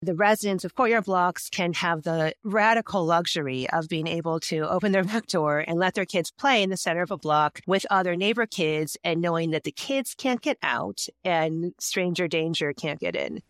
The residents of courtyard blocks can have the radical luxury of being able to open their back door and let their kids play in the center of a block with other neighbor kids and knowing that the kids can't get out and stranger danger can't get in.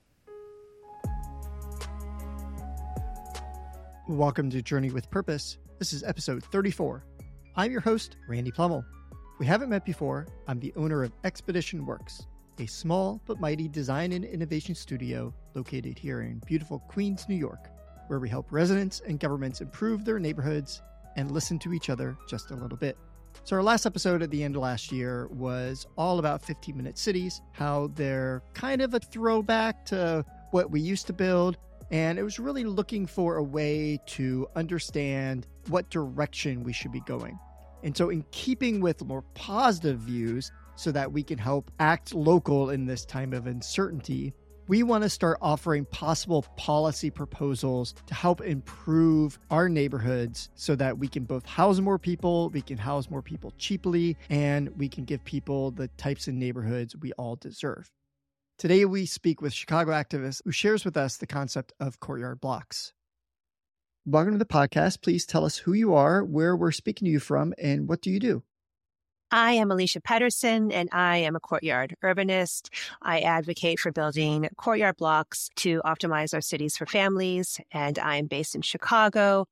Welcome to Journey with Purpose. This is episode 34. I'm your host, Randy Plummel. If we haven't met before, I'm the owner of Expedition Works, a small but mighty design and innovation studio located here in beautiful Queens, New York, where we help residents and governments improve their neighborhoods and listen to each other just a little bit. So our last episode at the end of last year was all about 15-minute cities, how they're kind of a throwback to what we used to build. And it was really looking for a way to understand what direction we should be going. And so in keeping with more positive views so that we can help act local in this time of uncertainty, we want to start offering possible policy proposals to help improve our neighborhoods so that we can both house more people, we can house more people cheaply, and we can give people the types of neighborhoods we all deserve. Today, we speak with Chicago activist who shares with us the concept of courtyard blocks. Welcome to the podcast. Please tell us who you are, where we're speaking to you from, and what do you do? I am Alicia Pedersen, and I am a courtyard urbanist. I advocate for building courtyard blocks to optimize our cities for families, and I am based in Chicago.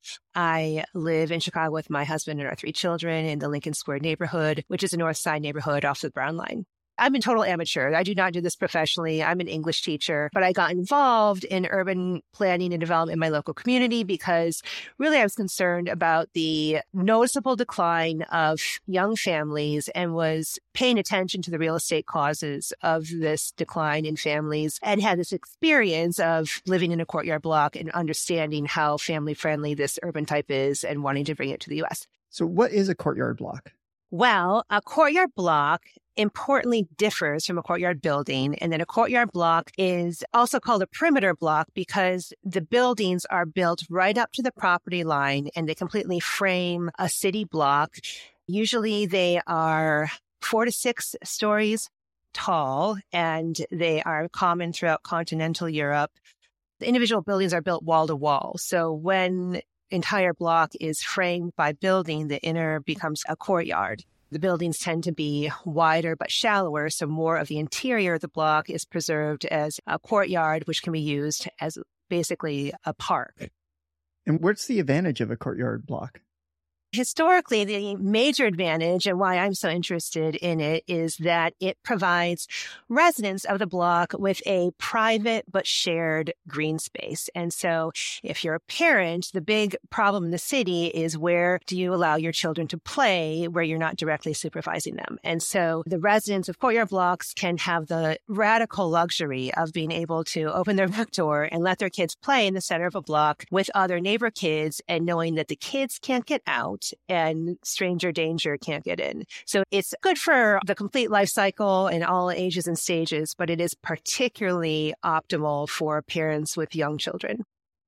I live in Chicago with my husband and our 3 children in the Lincoln Square neighborhood, which is a North Side neighborhood off the Brown Line. I'm a total amateur. I do not do this professionally. I'm an English teacher, but I got involved in urban planning and development in my local community because really I was concerned about the noticeable decline of young families and was paying attention to the real estate causes of this decline in families and had this experience of living in a courtyard block and understanding how family friendly this urban type is and wanting to bring it to the U.S. So what is a courtyard block? Well, a courtyard block importantly differs from a courtyard building. And then a courtyard block is also called a perimeter block because the buildings are built right up to the property line and they completely frame a city block. Usually they are 4 to 6 stories tall and they are common throughout continental Europe. The individual buildings are built wall to wall. So when entire block is framed by building, the inner becomes a courtyard. The buildings tend to be wider but shallower, so more of the interior of the block is preserved as a courtyard, which can be used as basically a park. And what's the advantage of a courtyard block? Historically, the major advantage and why I'm so interested in it is that it provides residents of the block with a private but shared green space. And so if you're a parent, the big problem in the city is where do you allow your children to play where you're not directly supervising them? And so the residents of courtyard blocks can have the radical luxury of being able to open their back door and let their kids play in the center of a block with other neighbor kids and knowing that the kids can't get out and stranger danger can't get in. So it's good for the complete life cycle in all ages and stages, but it is particularly optimal for parents with young children.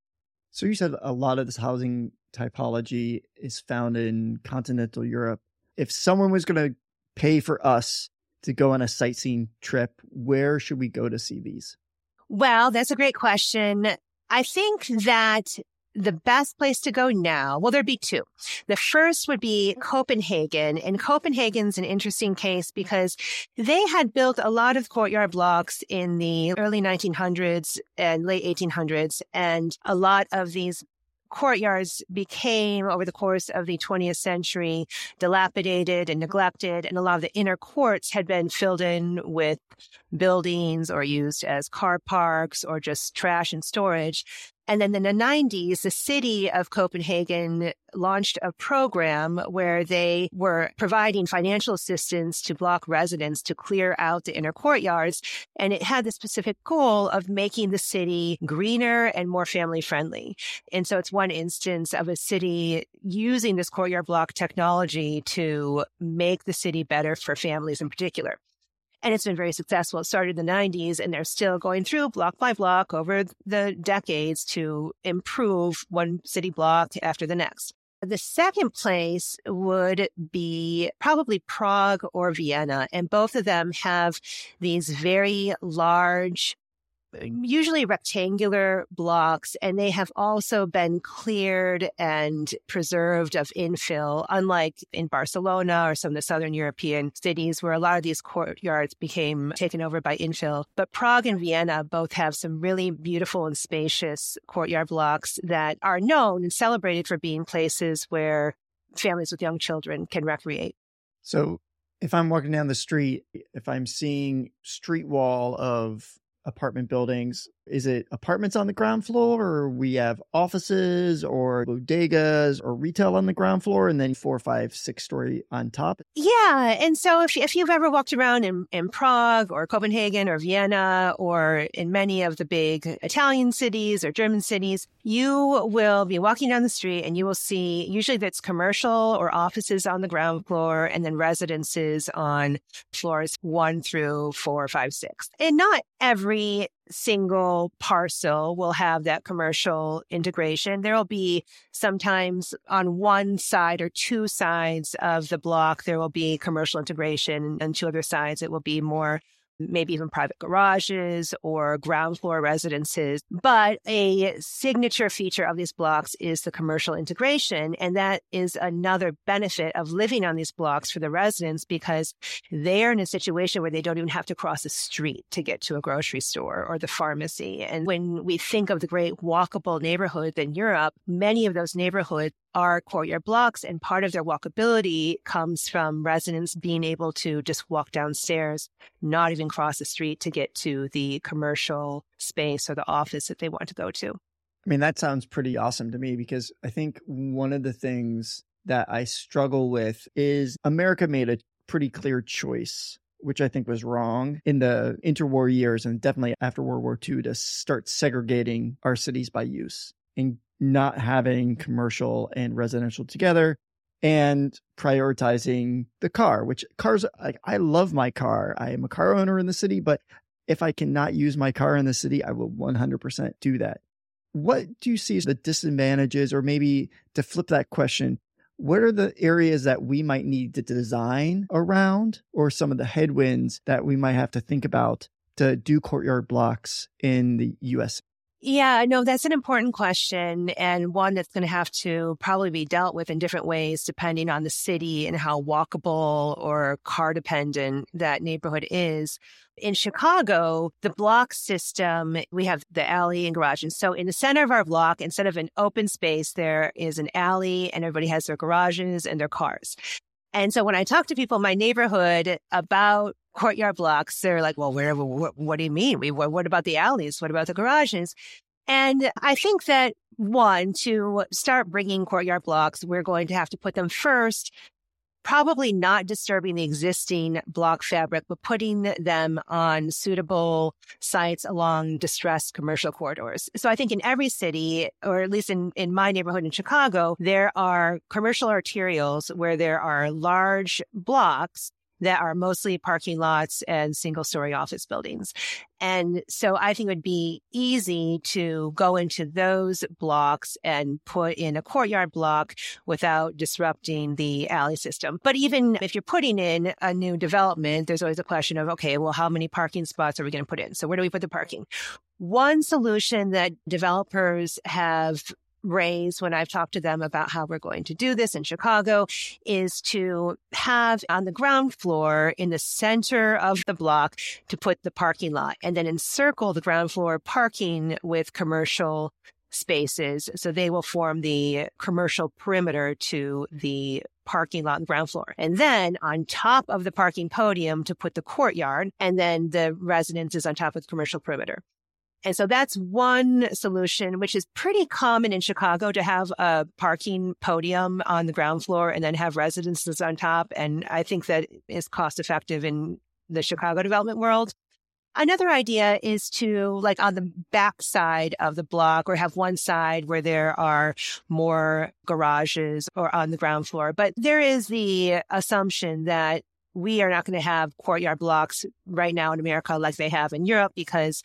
So you said a lot of this housing typology is found in continental Europe. If someone was going to pay for us to go on a sightseeing trip, where should we go to see these? Well, that's a great question. I think that the best place to go now, well, there'd be 2. The first would be Copenhagen. And Copenhagen's an interesting case because they had built a lot of courtyard blocks in the early 1900s and late 1800s. And a lot of these courtyards became, over the course of the 20th century, dilapidated and neglected. And a lot of the inner courts had been filled in with buildings or used as car parks or just trash and storage. And then in the 90s, the city of Copenhagen launched a program where they were providing financial assistance to block residents to clear out the inner courtyards. And it had the specific goal of making the city greener and more family friendly. And so it's one instance of a city using this courtyard block technology to make the city better for families in particular. And it's been very successful. It started in the 90s, and they're still going through block by block over the decades to improve one city block after the next. The second place would be probably Prague or Vienna, and both of them have these very large usually rectangular blocks, and they have also been cleared and preserved of infill, unlike in Barcelona or some of the southern European cities where a lot of these courtyards became taken over by infill. But Prague and Vienna both have some really beautiful and spacious courtyard blocks that are known and celebrated for being places where families with young children can recreate. So if I'm walking down the street, if I'm seeing street wall of apartment buildings, is it apartments on the ground floor, or we have offices or bodegas or retail on the ground floor and then 4, 5, 6-story on top? Yeah. And so if you've ever walked around in Prague or Copenhagen or Vienna or in many of the big Italian cities or German cities, you will be walking down the street and you will see usually that's commercial or offices on the ground floor and then residences on floors 1 through 4, 5, 6. And not every single parcel will have that commercial integration. There will be sometimes on one side or 2 sides of the block, there will be commercial integration, and 2 other sides, it will be more maybe even private garages or ground floor residences. But a signature feature of these blocks is the commercial integration. And that is another benefit of living on these blocks for the residents, because they're in a situation where they don't even have to cross a street to get to a grocery store or the pharmacy. And when we think of the great walkable neighborhoods in Europe, many of those neighborhoods are courtyard blocks, and part of their walkability comes from residents being able to just walk downstairs, not even cross the street to get to the commercial space or the office that they want to go to. I mean, that sounds pretty awesome to me, because I think one of the things that I struggle with is America made a pretty clear choice, which I think was wrong in the interwar years and definitely after World War II, to start segregating our cities by use and not having commercial and residential together, and prioritizing the car, which cars, like, I love my car. I am a car owner in the city, but if I cannot use my car in the city, I will 100% do that. What do you see as the disadvantages, or maybe to flip that question, what are the areas that we might need to design around, or some of the headwinds that we might have to think about to do courtyard blocks in the US? Yeah, no, that's an important question, and one that's going to have to probably be dealt with in different ways depending on the city and how walkable or car dependent that neighborhood is. In Chicago, the block system, we have the alley and garage. And so in the center of our block, instead of an open space, there is an alley, and everybody has their garages and their cars. And so when I talk to people in my neighborhood about courtyard blocks, they're like, well, what do you mean? What about the alleys? What about the garages? And I think that, one, to start bringing courtyard blocks, we're going to have to put them first, probably not disturbing the existing block fabric, but putting them on suitable sites along distressed commercial corridors. So I think in every city, or at least in my neighborhood in Chicago, there are commercial arterials where there are large blocks that are mostly parking lots and single-story office buildings. And so I think it would be easy to go into those blocks and put in a courtyard block without disrupting the alley system. But even if you're putting in a new development, there's always a question of, okay, well, how many parking spots are we going to put in? So where do we put the parking? One solution that developers have raised when I've talked to them about how we're going to do this in Chicago is to have on the ground floor in the center of the block to put the parking lot, and then encircle the ground floor parking with commercial spaces. So they will form the commercial perimeter to the parking lot on the ground floor. And then on top of the parking podium to put the courtyard, and then the residences on top of the commercial perimeter. And so that's one solution, which is pretty common in Chicago, to have a parking podium on the ground floor and then have residences on top. And I think that is cost effective in the Chicago development world. Another idea is to, like, on the back side of the block, or have one side where there are more garages or on the ground floor. But there is the assumption that we are not going to have courtyard blocks right now in America like they have in Europe, because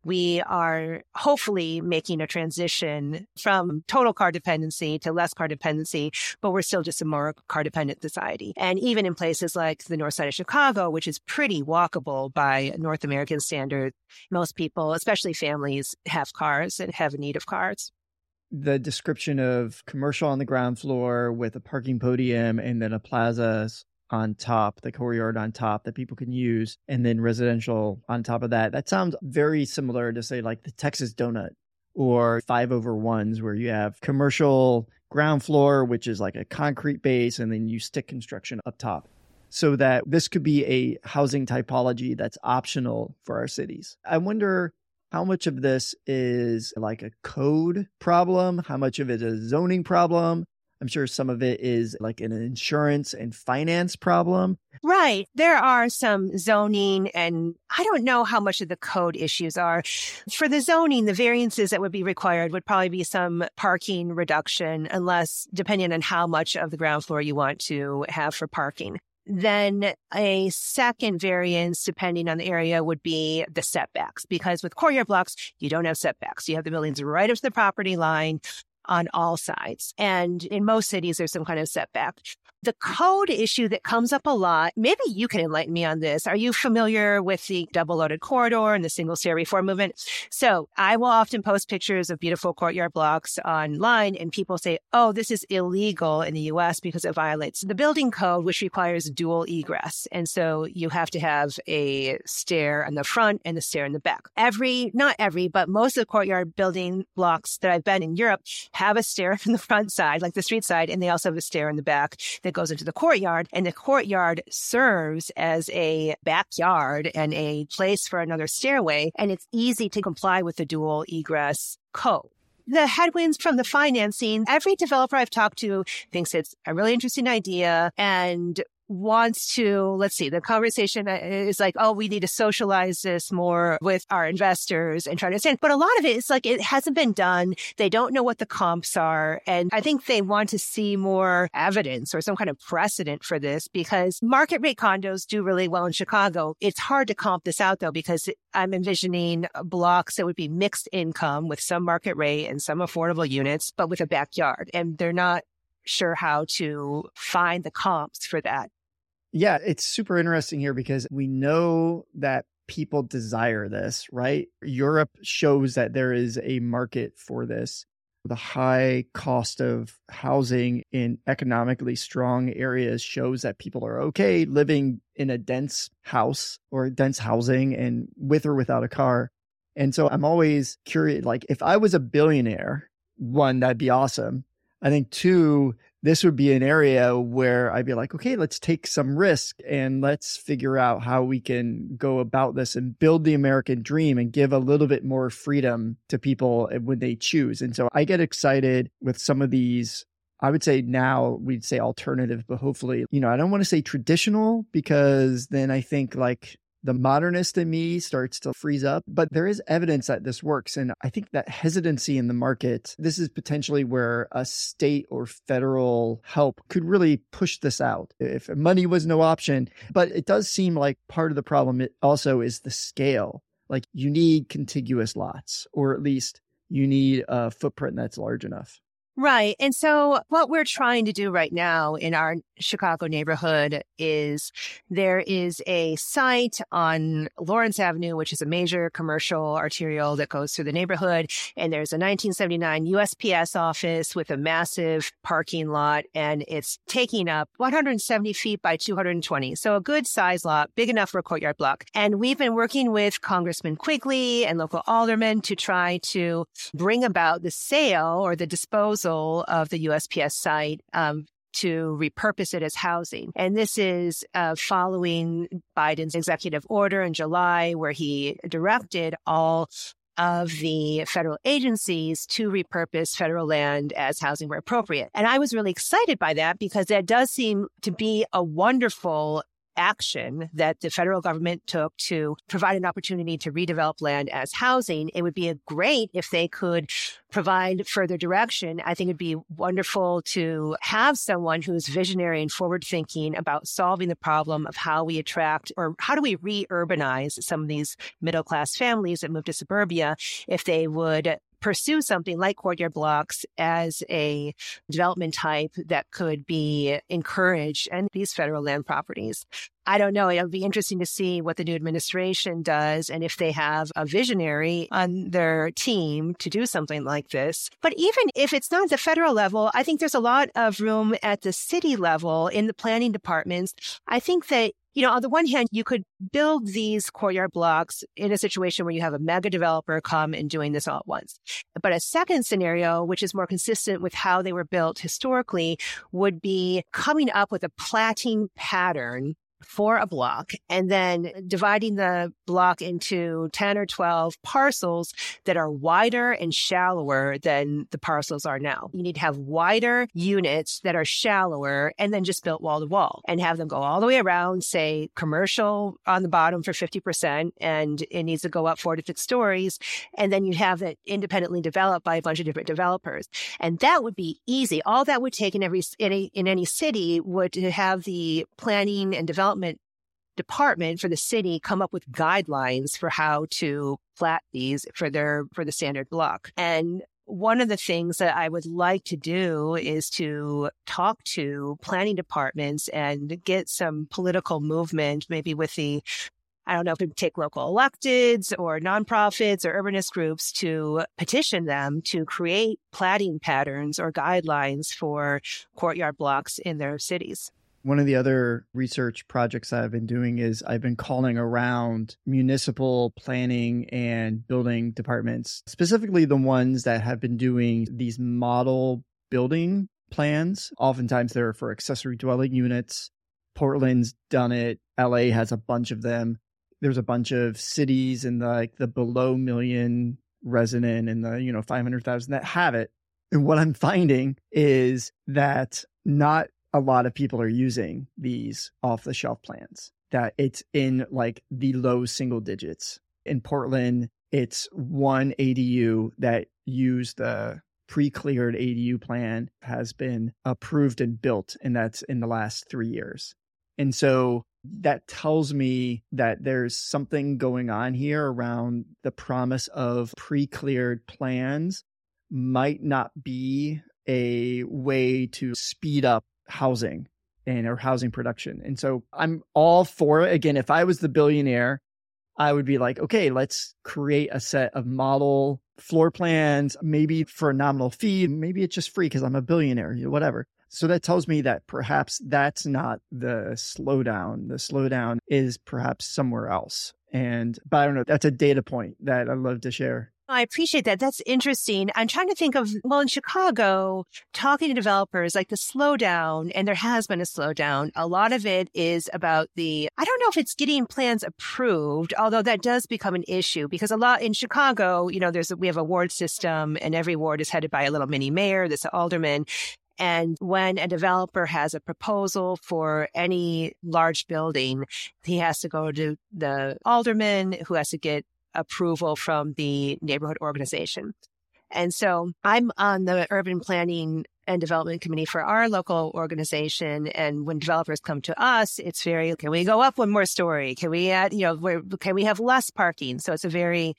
we are hopefully making a transition from total car dependency to less car dependency, but we're still just a more car dependent society. And even in places like the north side of Chicago, which is pretty walkable by North American standards, most people, especially families, have cars and have a need of cars. The description of commercial on the ground floor with a parking podium and then a plaza on top, the courtyard on top that people can use, and then residential on top of that. That sounds very similar to, say, like the Texas Donut or 5/1s, where you have commercial ground floor, which is like a concrete base, and then you stick construction up top. So that this could be a housing typology that's optional for our cities. I wonder how much of this is like a code problem, how much of it is a zoning problem. I'm sure some of it is like an insurance and finance problem. Right. There are some zoning, and I don't know how much of the code issues are. For the zoning, the variances that would be required would probably be some parking reduction, unless depending on how much of the ground floor you want to have for parking. Then a second variance, depending on the area, would be the setbacks, because with courtyard blocks, you don't have setbacks. You have the buildings right up to the property line on all sides. And in most cities, there's some kind of setback. The code issue that comes up a lot, maybe you can enlighten me on this. Are you familiar with the double-loaded corridor and the single-stair reform movement? So I will often post pictures of beautiful courtyard blocks online, and people say, oh, this is illegal in the U.S. because it violates the building code, which requires dual egress. And so you have to have a stair in the front and a stair in the back. Not every, but most of the courtyard building blocks that I've been in Europe have a stair in the front side, like the street side, and they also have a stair in the back that goes into the courtyard. And the courtyard serves as a backyard and a place for another stairway. And it's easy to comply with the dual egress code. The headwinds from the financing, every developer I've talked to thinks it's a really interesting idea and wants to, the conversation is like, oh, we need to socialize this more with our investors and try to understand. But a lot of it is like, it hasn't been done. They don't know what the comps are. And I think they want to see more evidence or some kind of precedent for this, because market rate condos do really well in Chicago. It's hard to comp this out, though, because I'm envisioning blocks that would be mixed income with some market rate and some affordable units, but with a backyard. And they're not sure how to find the comps for that. Yeah, it's super interesting here because we know that people desire this, right? Europe shows that there is a market for this. The high cost of housing in economically strong areas shows that people are okay living in a dense house or dense housing and with or without a car. And so I'm always curious, like if I was a billionaire, one, that'd be awesome. I think two, this would be an area where I'd be like, okay, let's take some risk and let's figure out how we can go about this and build the American dream and give a little bit more freedom to people when they choose. And so I get excited with some of these, I would say now we'd say alternative, but hopefully, I don't want to say traditional, because then I think like the modernist in me starts to freeze up, but there is evidence that this works. And I think that hesitancy in the market, this is potentially where a state or federal help could really push this out if money was no option. But it does seem like part of the problem also is the scale. Like you need contiguous lots, or at least you need a footprint that's large enough. Right. And so what we're trying to do right now in our Chicago neighborhood is there is a site on Lawrence Avenue, which is a major commercial arterial that goes through the neighborhood. And there's a 1979 USPS office with a massive parking lot, and it's taking up 170 feet by 220. So a good size lot, big enough for a courtyard block. And we've been working with Congressman Quigley and local aldermen to try to bring about the sale or the disposal of the USPS site to repurpose it as housing. And this is following Biden's executive order in July, where he directed all of the federal agencies to repurpose federal land as housing where appropriate. And I was really excited by that because that does seem to be a wonderful action that the federal government took to provide an opportunity to redevelop land as housing. It would be great if they could provide further direction. I think it'd be wonderful to have someone who's visionary and forward thinking about solving the problem of how we attract or how do we re-urbanize some of these middle class families that move to suburbia, if they would pursue something like courtyard blocks as a development type that could be encouraged in these federal land properties. I don't know. It'll be interesting to see what the new administration does and if they have a visionary on their team to do something like this. But even if it's not at the federal level, I think there's a lot of room at the city level in the planning departments. I think that on the one hand, you could build these courtyard blocks in a situation where you have a mega developer come and doing this all at once. But a second scenario, which is more consistent with how they were built historically, would be coming up with a platting pattern for a block and then dividing the block into 10 or 12 parcels that are wider and shallower than the parcels are now. You need to have wider units that are shallower and then just built wall to wall and have them go all the way around, say commercial on the bottom for 50%, and it needs to go up 4 to 6 stories. And then you have it independently developed by a bunch of different developers. And that would be easy. All that would take in any city would to have the planning and development department for the city come up with guidelines for how to plat these for the standard block. And one of the things that I would like to do is to talk to planning departments and get some political movement, maybe with I don't know if it would take local electeds or nonprofits or urbanist groups to petition them to create platting patterns or guidelines for courtyard blocks in their cities. One of the other research projects I've been doing is I've been calling around municipal planning and building departments, specifically the ones that have been doing these model building plans. Oftentimes they're for accessory dwelling units. Portland's done it. LA has a bunch of them. There's a bunch of cities in the below million resident and the 500,000 that have it. And what I'm finding is that not a lot of people are using these off-the-shelf plans, that it's in the low single digits. In Portland, it's one ADU that used the pre-cleared ADU plan has been approved and built, and that's in the last 3 years. And so that tells me that there's something going on here around the promise of pre-cleared plans might not be a way to speed up housing or housing production. And so I'm all for it. Again, if I was the billionaire, I would be like, okay, let's create a set of model floor plans, maybe for a nominal fee. Maybe it's just free because I'm a billionaire, whatever. So that tells me that perhaps that's not the slowdown. The slowdown is perhaps somewhere else. But I don't know, that's a data point that I'd love to share. I appreciate that. That's interesting. I'm trying to think of, in Chicago, talking to developers, the slowdown, and there has been a slowdown. A lot of it is about I don't know if it's getting plans approved, although that does become an issue because a lot in Chicago, we have a ward system and every ward is headed by a little mini mayor, that's an alderman. And when a developer has a proposal for any large building, he has to go to the alderman who has to get approval from the neighborhood organization. And so I'm on the urban planning and development committee for our local organization. And when developers come to us, it's can we go up one more story? Can we add, can we have less parking? So it's a very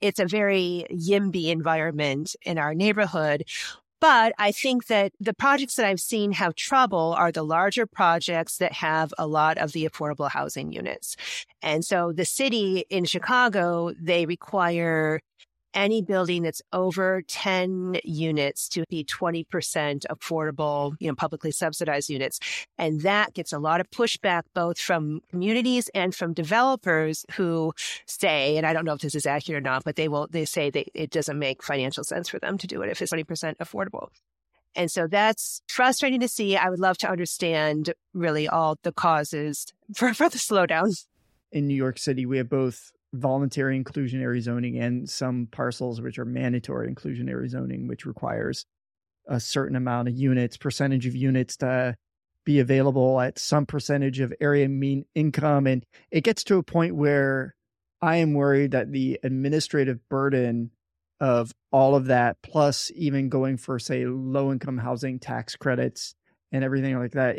YIMBY environment in our neighborhood. But I think that the projects that I've seen have trouble are the larger projects that have a lot of the affordable housing units. And so the city in Chicago, they require any building that's over 10 units to be 20% affordable, publicly subsidized units. And that gets a lot of pushback, both from communities and from developers who say, and I don't know if this is accurate or not, but they say that it doesn't make financial sense for them to do it if it's 20% affordable. And so that's frustrating to see. I would love to understand really all the causes for the slowdown. In New York City, we have both voluntary inclusionary zoning and some parcels which are mandatory inclusionary zoning, which requires a certain amount of units, percentage of units to be available at some percentage of area mean income. And it gets to a point where I am worried that the administrative burden of all of that, plus even going for, say, low-income housing tax credits and everything like that,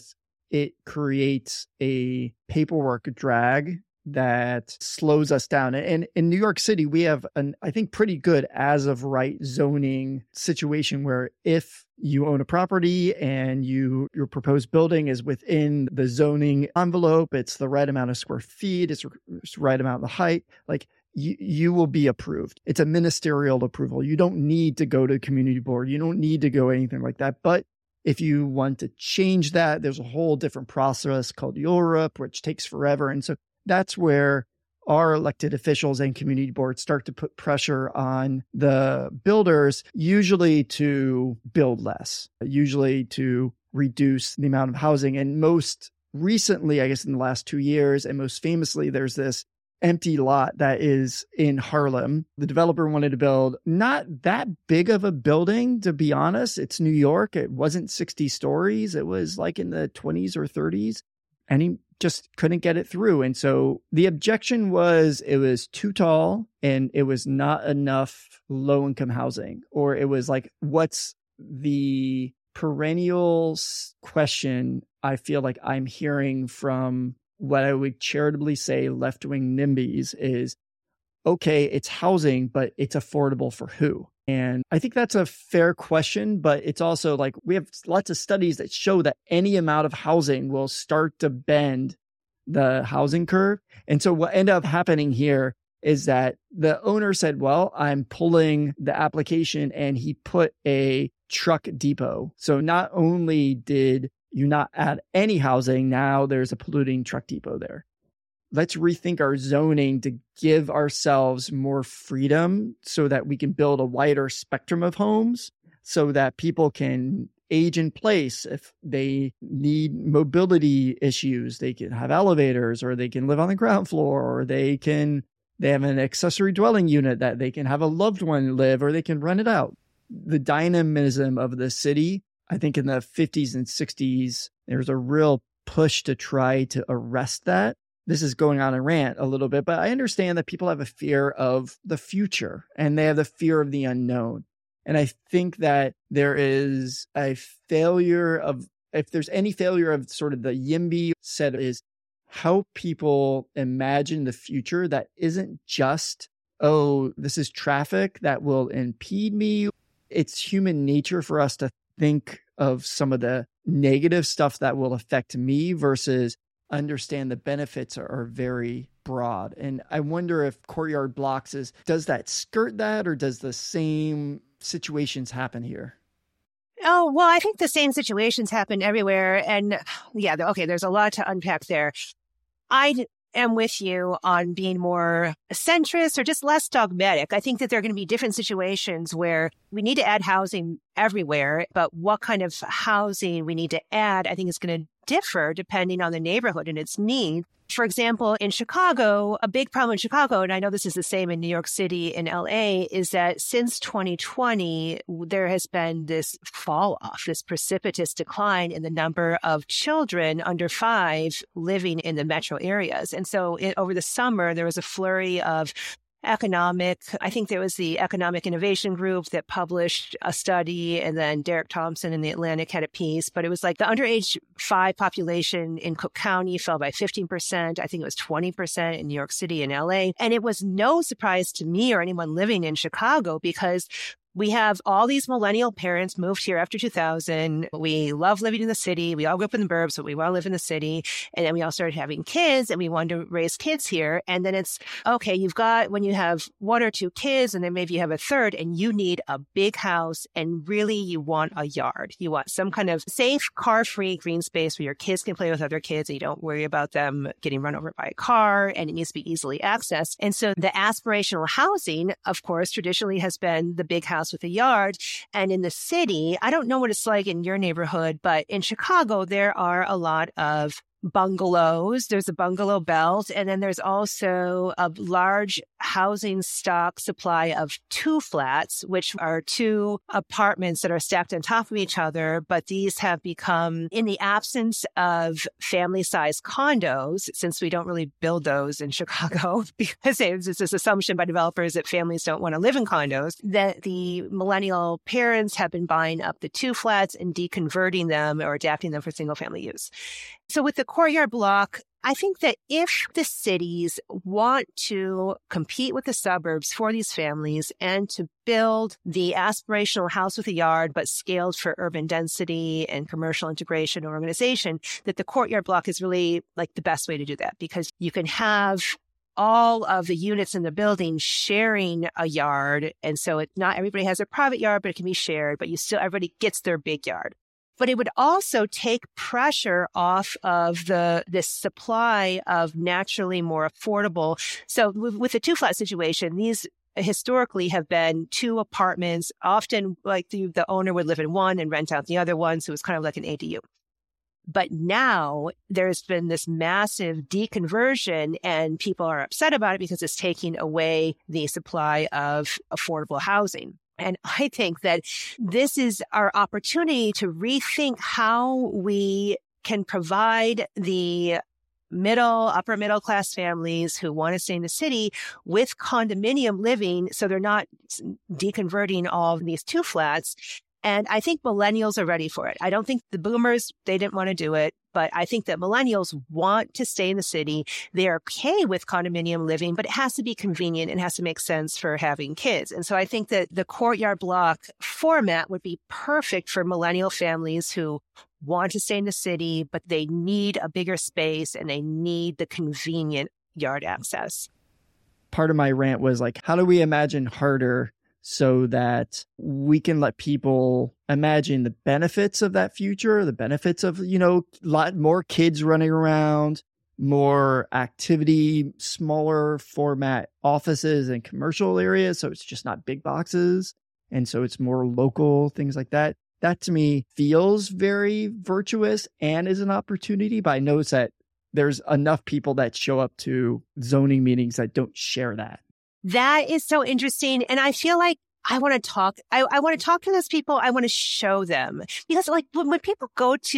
it creates a paperwork drag that slows us down. And in New York City, we have I think, pretty good as of right zoning situation where if you own a property and your proposed building is within the zoning envelope, it's the right amount of square feet, it's the right amount of height, like you will be approved. It's a ministerial approval. You don't need to go to community board. You don't need to go anything like that. But if you want to change that, there's a whole different process called URUP, which takes forever. And so that's where our elected officials and community boards start to put pressure on the builders, usually to build less, usually to reduce the amount of housing. And most recently, I guess in the last 2 years, and most famously, there's this empty lot that is in Harlem. The developer wanted to build not that big of a building, to be honest. It's New York. It wasn't 60 stories. It was like in the 20s or 30s. And he just couldn't get it through. And so the objection was it was too tall and it was not enough low-income housing. Or it was like, what's the perennial question I feel like I'm hearing from what I would charitably say left-wing NIMBYs is, okay, it's housing, but it's affordable for who? And I think that's a fair question, but it's also like we have lots of studies that show that any amount of housing will start to bend the housing curve. And so what ended up happening here is that the owner said, well, I'm pulling the application, and he put a truck depot. So not only did you not add any housing, now there's a polluting truck depot there. Let's rethink our zoning to give ourselves more freedom so that we can build a wider spectrum of homes so that people can age in place. If they need mobility issues, they can have elevators, or they can live on the ground floor, or they have an accessory dwelling unit that they can have a loved one live, or they can rent it out. The dynamism of the city, I think in the 50s and 60s, there's a real push to try to arrest that. This is going on a rant a little bit, but I understand that people have a fear of the future and they have the fear of the unknown. And I think that there is a failure of, if there's any failure of sort of the YIMBY set, is how people imagine the future that isn't just, oh, this is traffic that will impede me. It's human nature for us to think of some of the negative stuff that will affect me versus understand the benefits are very broad. And I wonder if Courtyard Blocks does that skirt that, or does the same situations happen here? Oh, well, I think the same situations happen everywhere. And yeah, okay, there's a lot to unpack there. I am with you on being more centrist or just less dogmatic. I think that there are going to be different situations where we need to add housing everywhere, but what kind of housing we need to add, I think is going to differ depending on the neighborhood and its need. For example, in Chicago, a big problem in Chicago, and I know this is the same in New York City and LA, is that since 2020, there has been this fall off, this precipitous decline in the number of children under 5 living in the metro areas. And so over the summer, there was a flurry of I think there was the Economic Innovation Group that published a study, and then Derek Thompson in The Atlantic had a piece, but it was like the underage 5 population in Cook County fell by 15%. I think it was 20% in New York City and LA. And it was no surprise to me or anyone living in Chicago, because we have all these millennial parents moved here after 2000. We love living in the city. We all grew up in the burbs, but we want to live in the city. And then we all started having kids, and we wanted to raise kids here. And then it's, okay, when you have 1 or 2 kids, and then maybe you have a third, and you need a big house, and really you want a yard. You want some kind of safe, car-free green space where your kids can play with other kids and you don't worry about them getting run over by a car, and it needs to be easily accessed. And so the aspirational housing, of course, traditionally has been the big house with a yard. And in the city, I don't know what it's like in your neighborhood, but in Chicago, there are a lot of bungalows. There's a bungalow belt. And then there's also a large housing stock supply of two flats, which are two apartments that are stacked on top of each other. But these have become, in the absence of family-sized condos, since we don't really build those in Chicago, because there's this assumption by developers that families don't want to live in condos, that the millennial parents have been buying up the two flats and deconverting them or adapting them for single-family use. So with the Courtyard Block, I think that if the cities want to compete with the suburbs for these families and to build the aspirational house with a yard, but scaled for urban density and commercial integration and organization, that the Courtyard Block is really like the best way to do that, because you can have all of the units in the building sharing a yard. And so not everybody has a private yard, but it can be shared, but everybody gets their big yard. But it would also take pressure off of this supply of naturally more affordable. So with the two flat situation, these historically have been two apartments, often like the owner would live in one and rent out the other one. So it's kind of like an ADU. But now there's been this massive deconversion and people are upset about it because it's taking away the supply of affordable housing. And I think that this is our opportunity to rethink how we can provide the upper middle class families who want to stay in the city with condominium living, so they're not deconverting all of these two flats. And I think millennials are ready for it. I don't think the boomers, they didn't want to do it, but I think that millennials want to stay in the city. They're okay with condominium living, but it has to be convenient and has to make sense for having kids. And so I think that the Courtyard Block format would be perfect for millennial families who want to stay in the city, but they need a bigger space and they need the convenient yard access. Part of my rant was like, how do we imagine harder so that we can let people imagine the benefits of that future, the benefits of, a lot more kids running around, more activity, smaller format offices and commercial areas. So it's just not big boxes. And so it's more local, things like that. That to me feels very virtuous and is an opportunity. But I notice that there's enough people that show up to zoning meetings that don't share that. That is so interesting. And I feel like I want to talk. I want to talk to those people. I want to show them, because like when people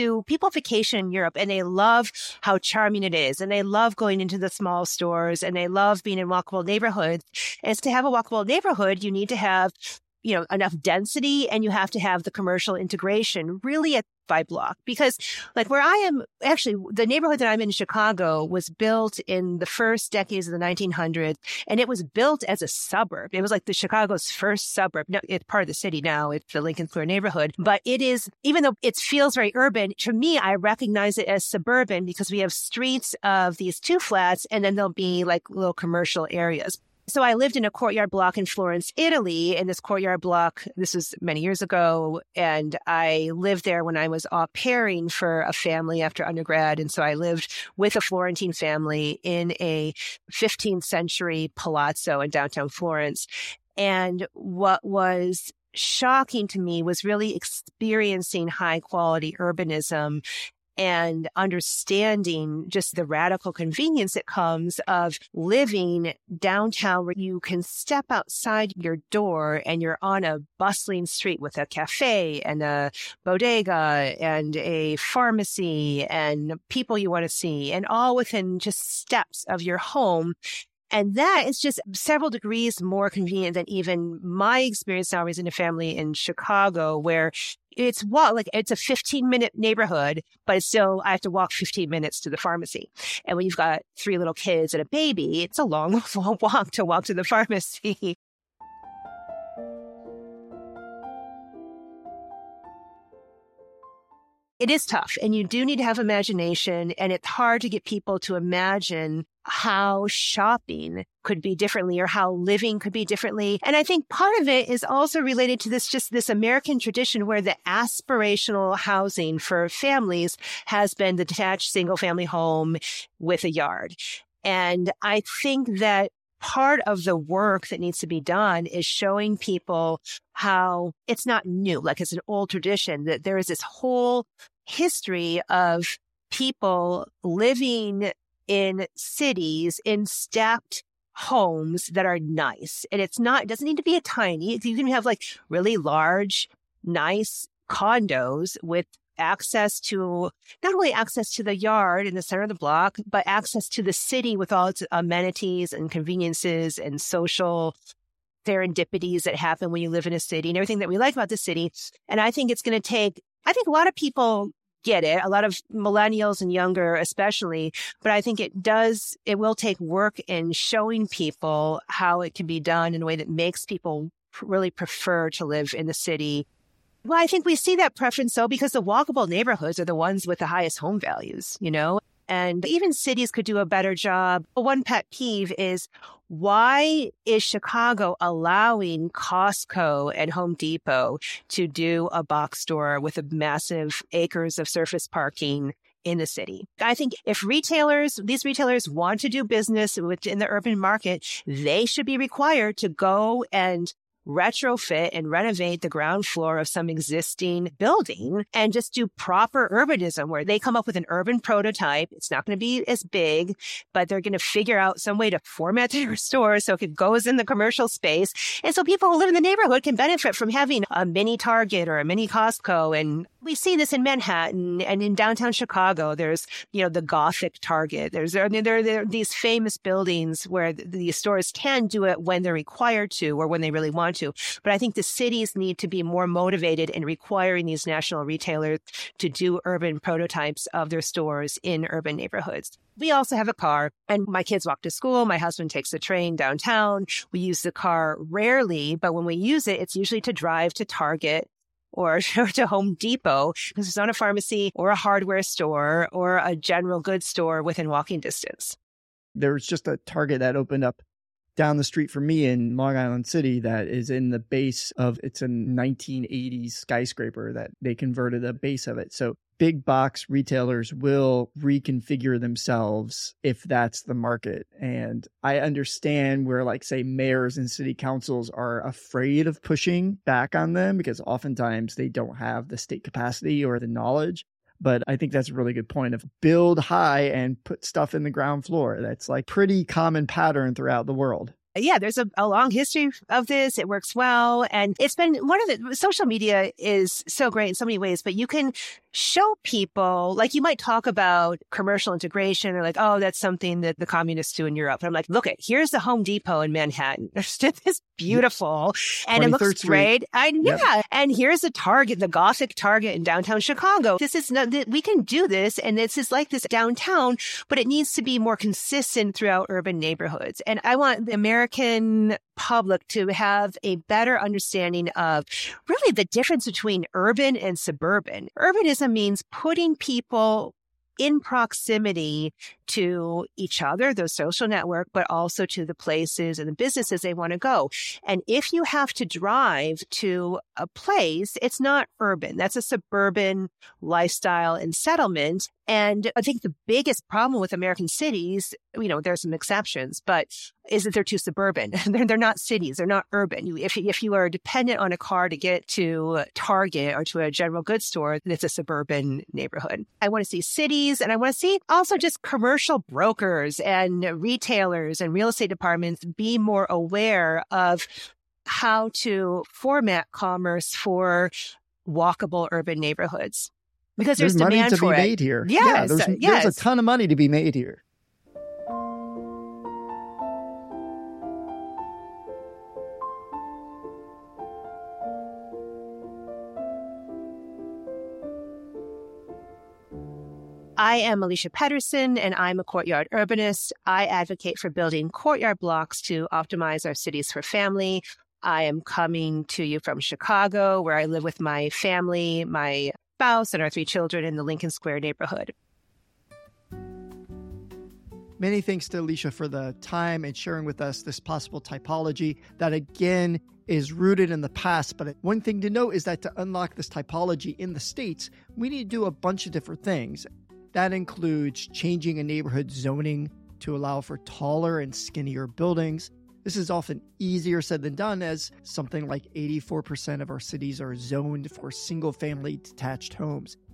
vacation in Europe and they love how charming it is and they love going into the small stores and they love being in walkable neighborhoods. And to have a walkable neighborhood, you need to have, enough density and you have to have the commercial integration really by block. Because like where I am, actually, the neighborhood that I'm in Chicago was built in the first decades of the 1900s, and it was built as a suburb. It was like the Chicago's first suburb. No, it's part of the city now. It's the Lincoln Square neighborhood. But it is, even though it feels very urban, to me, I recognize it as suburban because we have streets of these two flats, and then there'll be like little commercial areas. So I lived in a Courtyard Block in Florence, Italy, and this Courtyard Block, this was many years ago, and I lived there when I was au pairing for a family after undergrad. And so I lived with a Florentine family in a 15th century palazzo in downtown Florence. And what was shocking to me was really experiencing high quality urbanism and understanding just the radical convenience that comes of living downtown, where you can step outside your door and you're on a bustling street with a cafe and a bodega and a pharmacy and people you want to see, and all within just steps of your home. And that is just several degrees more convenient than even my experience now as in a family in Chicago, where it's a 15-minute neighborhood, but it's still, I have to walk 15 minutes to the pharmacy. And when you've got 3 little kids and a baby, it's a long walk to the pharmacy. It is tough, and you do need to have imagination, and it's hard to get people to imagine how shopping could be differently or how living could be differently. And I think part of it is also related to this American tradition where the aspirational housing for families has been the detached single-family home with a yard. And I think that part of the work that needs to be done is showing people how it's not new, like it's an old tradition, that there is this whole history of people living in cities in stepped homes that are nice. And it doesn't need to be a tiny. You can have like really large, nice condos with access to, not only access to the yard in the center of the block, but access to the city with all its amenities and conveniences and social serendipities that happen when you live in a city and everything that we like about the city. And I think it's going to take, I think a lot of people get it, a lot of millennials and younger especially, but I think it will take work in showing people how it can be done in a way that makes people really prefer to live in the city. Well, I think we see that preference, though, because the walkable neighborhoods are the ones with the highest home values, and even cities could do a better job. One pet peeve is, why is Chicago allowing Costco and Home Depot to do a box store with a massive acres of surface parking in the city? I think if these retailers want to do business within the urban market, they should be required to go and retrofit and renovate the ground floor of some existing building and just do proper urbanism where they come up with an urban prototype. It's not going to be as big, but they're going to figure out some way to format their store so it goes in the commercial space. And so people who live in the neighborhood can benefit from having a mini Target or a mini Costco. And we see this in Manhattan and in downtown Chicago. There's, the Gothic Target. There are these famous buildings where the stores can do it when they're required to or when they really want to. But I think the cities need to be more motivated in requiring these national retailers to do urban prototypes of their stores in urban neighborhoods. We also have a car, and my kids walk to school. My husband takes the train downtown. We use the car rarely, but when we use it, it's usually to drive to Target or to Home Depot because there's not a pharmacy or a hardware store or a general goods store within walking distance. There's just a Target that opened up down the street from me in Long Island City that is in the base of, it's a 1980s skyscraper that they converted the base of it. So big box retailers will reconfigure themselves if that's the market. And I understand where, like, say, mayors and city councils are afraid of pushing back on them because oftentimes they don't have the state capacity or the knowledge. But I think that's a really good point of build high and put stuff in the ground floor. That's like pretty common pattern throughout the world. Yeah, there's a long history of this. It works well. And it's been social media is so great in so many ways, but you can show people, like you might talk about commercial integration or like, oh, that's something that the communists do in Europe. And I'm like, look, here's the Home Depot in Manhattan. It's beautiful and it looks great. Yeah. And here's the Target, the Gothic Target in downtown Chicago. We can do this. And this is like this downtown, but it needs to be more consistent throughout urban neighborhoods. And I want the American public to have a better understanding of really the difference between urban and suburban. Urbanism means putting people in proximity to each other, the social network, but also to the places and the businesses they want to go. And if you have to drive to a place, it's not urban. That's a suburban lifestyle and settlement. And I think the biggest problem with American cities, there's some exceptions, but is that they're too suburban. They're not cities. They're not urban. If you are dependent on a car to get to Target or to a general goods store, it's a suburban neighborhood. I want to see cities, and I want to see also just commercial brokers and retailers and real estate departments be more aware of how to format commerce for walkable urban neighborhoods. Because there's money demand to for be it. made here. Yes, There's a ton of money to be made here. I am Alicia Pedersen, and I'm a courtyard urbanist. I advocate for building courtyard blocks to optimize our cities for family. I am coming to you from Chicago, where I live with my family, my spouse, and our 3 children in the Lincoln Square neighborhood. Many thanks to Alicia for the time and sharing with us this possible typology that, again, is rooted in the past. But one thing to note is that to unlock this typology in the States, we need to do a bunch of different things. That includes changing a neighborhood zoning to allow for taller and skinnier buildings. This is often easier said than done, as something like 84% of our cities are zoned for single-family detached homes.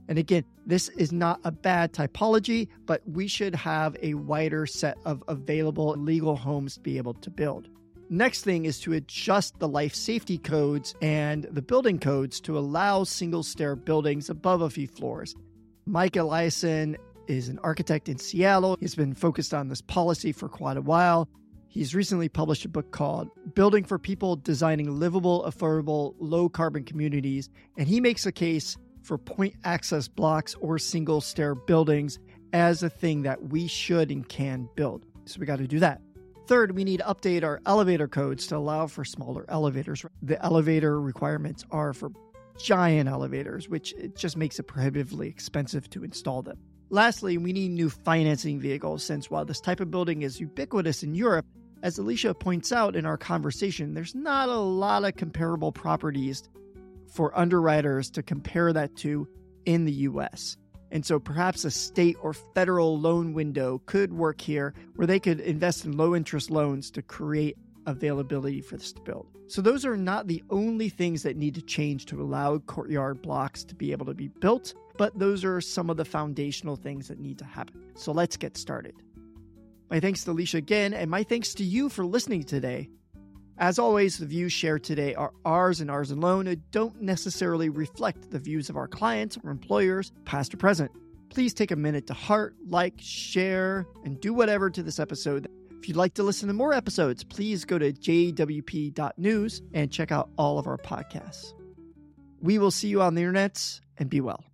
And again, this is not a bad typology, but we should have a wider set of available legal homes to be able to build. Next thing is to adjust the life safety codes and the building codes to allow single-stair buildings above a few floors. Mike Eliason is an architect in Seattle. He's been focused on this policy for quite a while. He's recently published a book called Building for People, Designing Livable, Affordable, Low-Carbon Communities, and he makes a case for point access blocks or single-stair buildings as a thing that we should and can build. So we got to do that. Third, we need to update our elevator codes to allow for smaller elevators. The elevator requirements are for giant elevators, which it just makes it prohibitively expensive to install them. Lastly, we need new financing vehicles, since while this type of building is ubiquitous in Europe, as Alicia points out in our conversation, there's not a lot of comparable properties for underwriters to compare that to in the US. And so perhaps a state or federal loan window could work here where they could invest in low interest loans to create availability for this to build. So those are not the only things that need to change to allow courtyard blocks to be able to be built, but those are some of the foundational things that need to happen. So let's get started. My thanks to Alicia again, and my thanks to you for listening today. As always, the views shared today are ours and ours alone and don't necessarily reflect the views of our clients or employers, past or present. Please take a minute to heart, like, share, and do whatever to this episode. If you'd like to listen to more episodes, please go to jwp.news and check out all of our podcasts. We will see you on the internet, and be well.